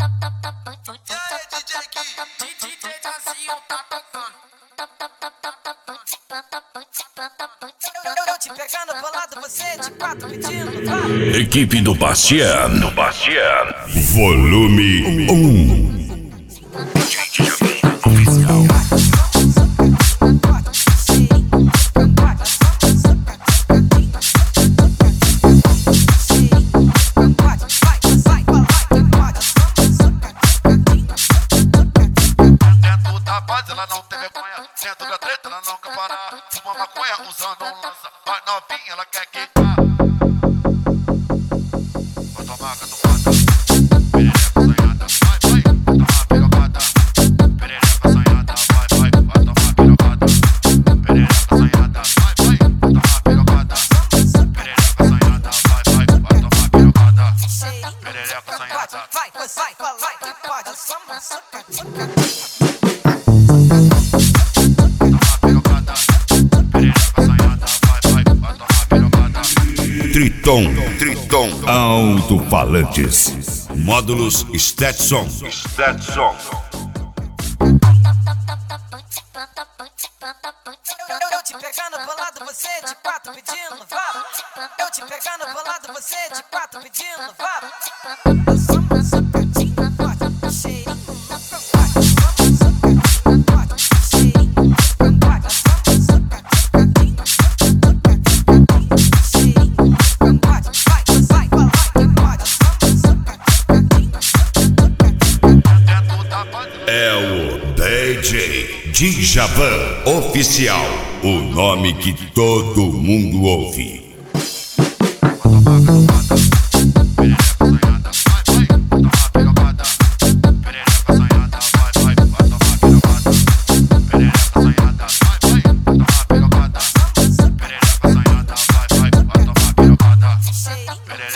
Eu te pegando bolado, você de quatro pedindo, vai. Equipe do Bastian. Volume 1. Ela não tem vergonha, dentro da treta ela não quer parar. Fuma maconha usando um lança, vai novinha, ela quer quicar. Vai tomar catucada, perereca assanhada, vai, vai. Vai tomar pirocada, perereca assanhada, vai, vai. Vai tomar pirocada, perereca assanhada, vai, vai. Vai tomar pirocada, perereca assanhada, vai, vai. Vai tomar pirocada, perereca assanhada. Vai, que pode, só uma socadinha. Triton Alto-Falantes. Módulos Stetson. Eu te pegando bolado, você de quatro pedindo, vá. Eu te pegando bolado, você de quatro pedindo, vá. Só uma socadinha, pode, cheirinho no cangote. Só uma socadinha, pode, cheirinho no cangote. Só uma socadinha, cheirinho no cangote. Vai, que pode. Só uma socadinha. É o DJ Djavan Oficial. O nome que todo mundo ouve.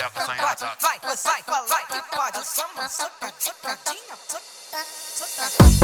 Vai, que pode, só uma socadinha.